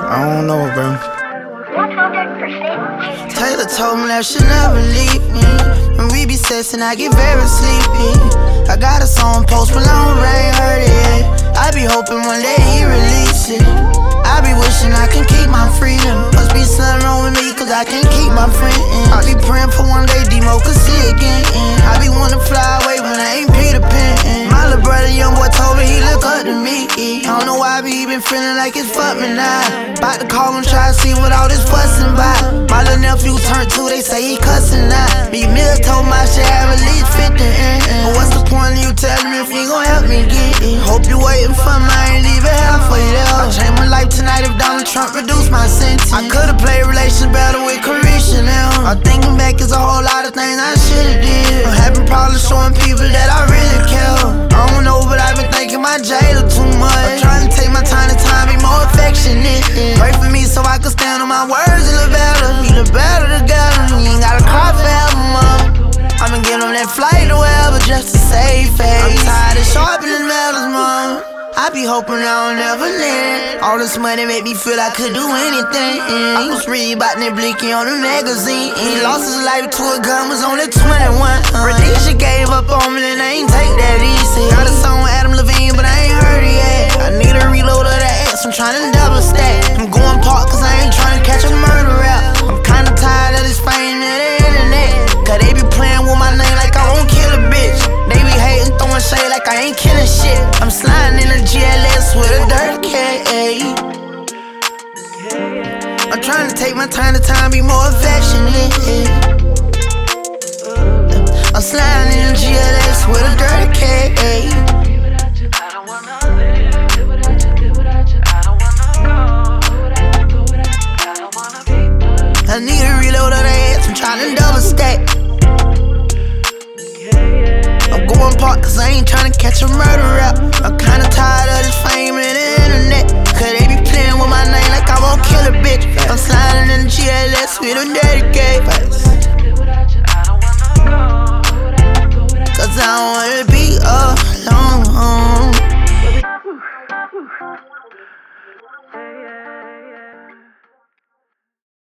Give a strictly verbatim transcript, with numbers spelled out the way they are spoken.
I don't know, bro. one hundred percent. Taylor told me that she never leave me. When we be sexing, I get very sleepy. I got a song post, but I don't really heard it yet. I be hoping one day he release it. I be wishing I can keep my freedom. Must be something wrong with me, cause I can't keep my friend. I be praying for one day Demo could see again. I be wanna fly away when I ain't Peter Pan. My little brother, young boy, told me he look up to me. I don't know why, but he been feeling like it's fuck me now. About to call him, try to see what all this fussing by. My little nephew turned two, they say he cussing now. Me Mill told my shit have at least fifty. But what's the point of you telling me if you gon' help me get it? Hope you waiting for me, I ain't leaving halfway there. I changed my life tonight if Donald Trump reduced my sentence. I could've played relations better with Carisha now. I'm thinking back, it's a whole lot of things I should've did. I'm having problems showing people that I really care. I don't know, but I've been thinking my jailer too much. I'm trying to take my time to time, be more affectionate. Pray for me so I can stand on my words and look better. We look better together, we ain't gotta cry forever, mom. I'ma get on that flight or wherever just to save face. I'm tired of sharpening metals, mom. I be hoping I don't ever land. All this money make me feel I could do anything. I was reading about that Blicky on the magazine. He lost his life to a gun, was only twenty-one. Radisha gave up on me and I ain't take that easy. Got a song with Adam Levine, but I ain't heard it yet. I need a reload of that X, I'm tryna double stack. I'm going park cause I ain't tryna catch a murder rap. I'm kinda tired of this fame and the internet. Cause they be playing with my name like I won't kill a bitch. They be hating, throwing shade like I ain't killing shit. I'm sliding in a G L S with a dirt K. I'm trying to take my time to time, be more affectionate. I'm sliding in a G L S with a dirt K. I need a reload of the ass, I'm trying to double stack. I'm going park cause I ain't tryna catch a murder rap. I'm kinda tired of this fame and the internet. Cause they be playing with my name like I won't kill a bitch. I'm sliding in the G L S with a dedicated.